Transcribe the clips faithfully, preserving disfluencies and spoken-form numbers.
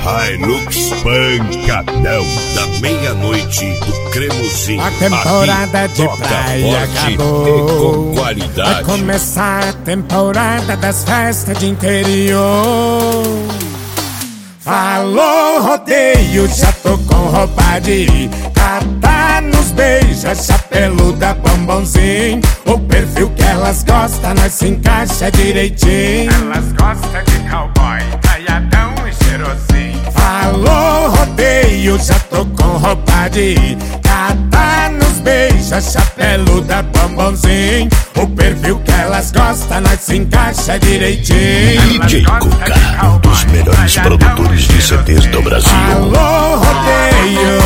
Hilux pancadão da meia-noite do cremosinho. A temporada aqui, de praia acabou e com qualidade. Vai começar a temporada das festas de interior. Falou rodeio, já tô com roupa de ir. Catar nos beija, chapeluda, bombonzinho. O perfil que elas gostam, nós se encaixa direitinho. Elas gostam de cowboy, talhadão e cheirosinho. Falou rodeio, já tô com roupa de ir. Catar nos beija, chapeluda, bombonzinho. O perfil que elas gostam, nós se encaixa direitinho. D J Cuca, um dos melhores produtores de C Ds do Brasil. Falou rodeio.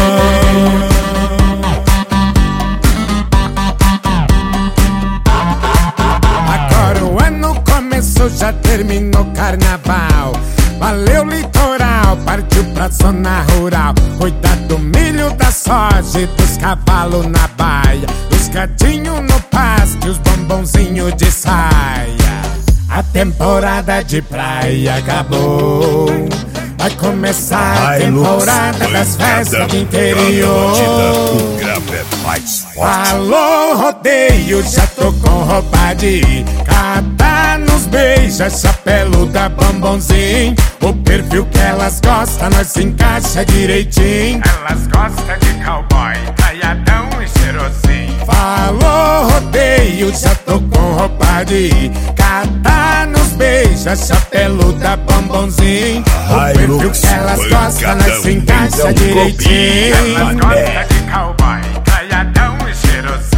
Agora o ano começou, já terminou carnaval. Valeu litoral, partiu pra zona rural. Cuidar do milho, da soja e dos cavalos na baia. Os gatinhos no pasto e os bombonzinhos de saia. A temporada de praia acabou. Vai começar a temporada das festas de interior. O grave é mais forte. Falou rodeio, já tô com roupa de ir. Catar nos beija, chapeluda, bombonzinho. O perfil que elas gostam, nós se encaixa direitinho. Elas gostam de cowboy, talhadão e cheirosinho. Falou rodeio, já tô com roupa de ir. Catar nos beija, chapeluda, bombonzinho. O perfil que elas gostam, nós se encaixa direitinho. Elas gostam de cowboy, talhadão e cheirosinho.